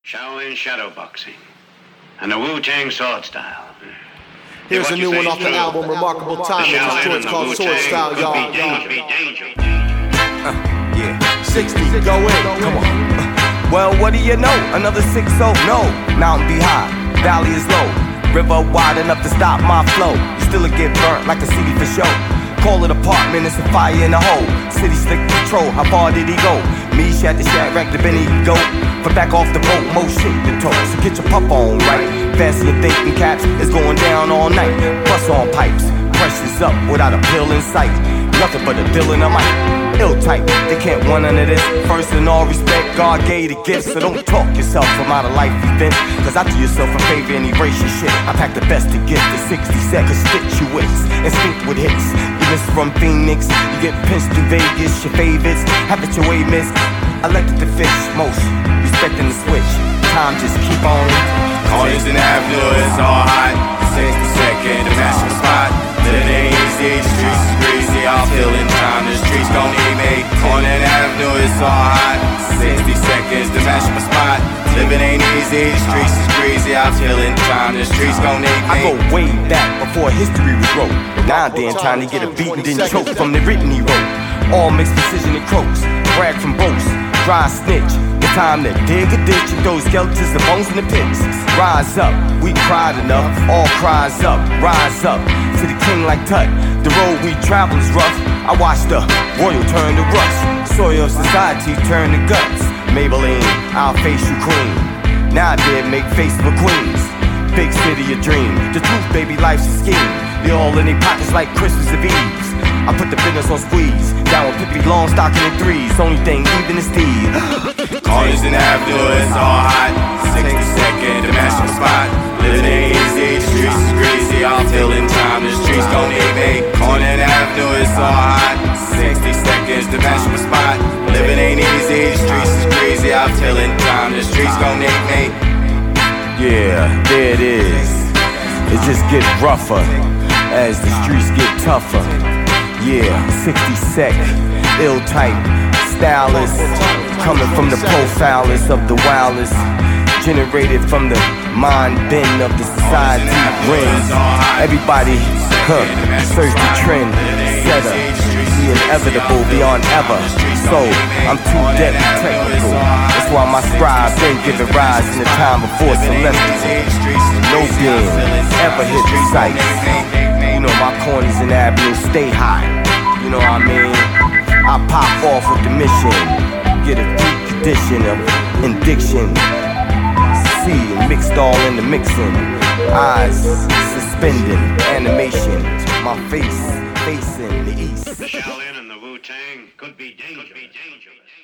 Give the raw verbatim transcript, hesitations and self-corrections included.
Shaolin shadow boxing and the Wu-Tang sword style. Here's a new one off the album, Remarkable Timing. This joint's called Sword Style, y'all. Uh, yeah, sixty, go in, come on. Uh, well, what do you know? Another six oh, no. Mountain be high, valley is low. River wide enough to stop my flow. You still get burnt like a C D for show. Call it apartment, it's a fire in the hole. City slick patrol, how far did he go? Me, shat the shat, rack the Benny, go. For back off the boat, mo shit the toe. So get your puff on, right? Fancy and thinking caps, it's going down all night. Bust on pipes, pressure's up without a pill in sight. Nothing but a deal in a mic. Ill type, they can't want none of this. First in all respect, God gave the gift. So don't talk yourself from out of life events. Cause I do yourself a favor and erase your shit. I pack the best to get the sixty seconds, spit your wits, instinct with hits. You miss from Phoenix, you get pinched through Vegas. Your favorites, have it your way, miss. I elected the fish most, respecting the switch. Time just keep on. Corners and Avenue, it's all hot. sixty second, the master spot. Living ain't easy, the streets is greasy. I'm feeling time, the streets gon' need me. Corner and Avenue, it's all hot. sixty seconds, the master spot. Living ain't easy, the streets is greasy. I'm feeling time, the streets gon' need me. I go way back before history was wrote. Now then, time to get a beat and then choke from the written he wrote. All mixed precision and croaks, brag from boast, dry snitch. The time to dig a ditch and throw skeletons and bones in the pits. Rise up, we cried enough, all cries up, rise up to the king like Tut. The road we travel is rough. I watched the royal turn to rust, soil of society turn to guts. Maybelline, I'll face you queen. Now I did make face for queens. Big city a dream. The truth, baby, life's a scheme. They all in their pockets like Christmas Eve. I put the business on squeeze. Down with Pippi Longstocking in threes. Only thing even is Steve. Corners and Avenue, it's all hot. sixty second, the master spot. Living ain't easy, the streets is greasy. I'm feeling time, the streets gon' need me. Corner and Avenue, it's all hot. sixty seconds, the master spot. Living ain't easy, the streets is greasy. I'm feeling time, the streets gon' need me. Yeah, there it is. It just get rougher as the streets get tougher. Yeah, sixty sec, ill type, stylist, coming from the profilers of the wildest, generated from the mind bend of the society rings. Everybody, huh, search the trend, setter, the inevitable beyond ever. So, I'm too dead technical. That's why my scribe been giving rise in the time before celestial. No being ever hit the sight. You know my corners and avenues stay high. You know what I mean? I pop off with the mission. Get a deep condition of indiction. See, mixed all in the mixing. Eyes suspending, animation. My face facing the east. The Shaolin and the Wu-Tang could be dangerous.